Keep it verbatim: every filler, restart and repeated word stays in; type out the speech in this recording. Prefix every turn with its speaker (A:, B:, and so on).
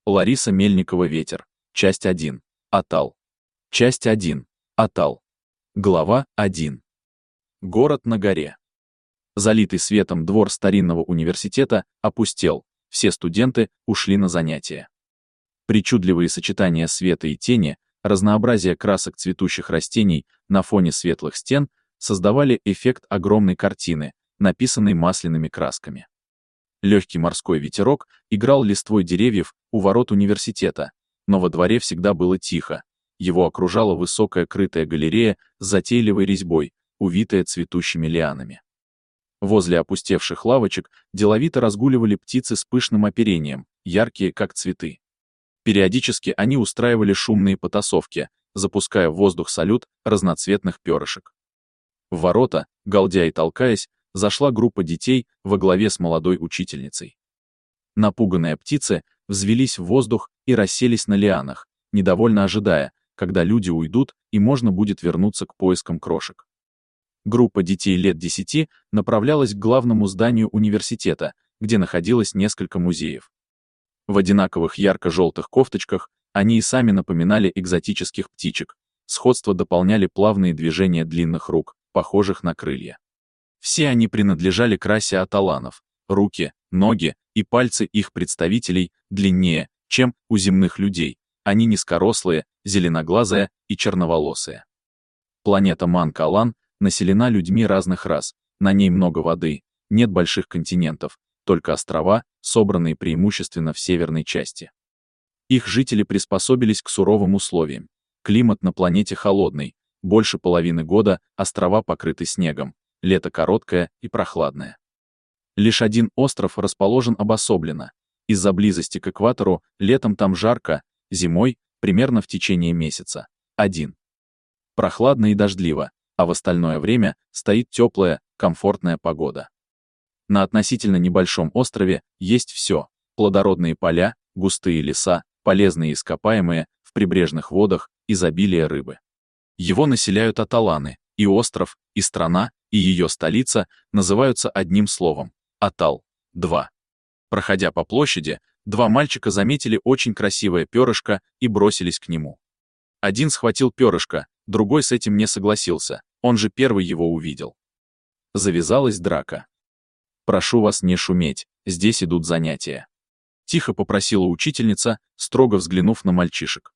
A: Лариса Мельникова «Ветер». Часть один. Атал. Часть один. Атал. Глава один. Город на горе. Залитый светом двор старинного университета опустел, все студенты ушли на занятия. Причудливые сочетания света и тени, разнообразие красок цветущих растений на фоне светлых стен создавали эффект огромной картины, написанной масляными красками. Легкий морской ветерок играл листвой деревьев у ворот университета, но во дворе всегда было тихо. Его окружала высокая крытая галерея с затейливой резьбой, увитая цветущими лианами. Возле опустевших лавочек деловито разгуливали птицы с пышным оперением, яркие как цветы. Периодически они устраивали шумные потасовки, запуская в воздух салют разноцветных перышек. В ворота, галдя и толкаясь, зашла группа детей во главе с молодой учительницей. Напуганные птицы взвелись в воздух и расселись на лианах, недовольно ожидая, когда люди уйдут и можно будет вернуться к поискам крошек. Группа детей лет десяти направлялась к главному зданию университета, где находилось несколько музеев. В одинаковых ярко-желтых кофточках они и сами напоминали экзотических птичек, сходство дополняли плавные движения длинных рук, похожих на крылья. Все они принадлежали к расе аталанов, руки, ноги и пальцы их представителей длиннее, чем у земных людей, они низкорослые, зеленоглазые и черноволосые. Планета Ман-Калан населена людьми разных рас, на ней много воды, нет больших континентов, только острова, собранные преимущественно в северной части. Их жители приспособились к суровым условиям. Климат на планете холодный, больше половины года острова покрыты снегом, лето короткое и прохладное. Лишь один остров расположен обособленно. Из-за близости к экватору летом там жарко, зимой, примерно в течение месяца, один. Прохладно и дождливо, а в остальное время стоит теплая, комфортная погода. На относительно небольшом острове есть все: плодородные поля, густые леса, полезные ископаемые, в прибрежных водах изобилие рыбы. Его населяют аталаны, и остров, и страна, и ее столица называются одним словом — Атал. два. Проходя по площади, два мальчика заметили очень красивое перышко и бросились к нему. Один схватил перышко, другой с этим не согласился, он же первый его увидел. Завязалась драка. «Прошу вас не шуметь, здесь идут занятия», — тихо попросила учительница, строго взглянув на мальчишек.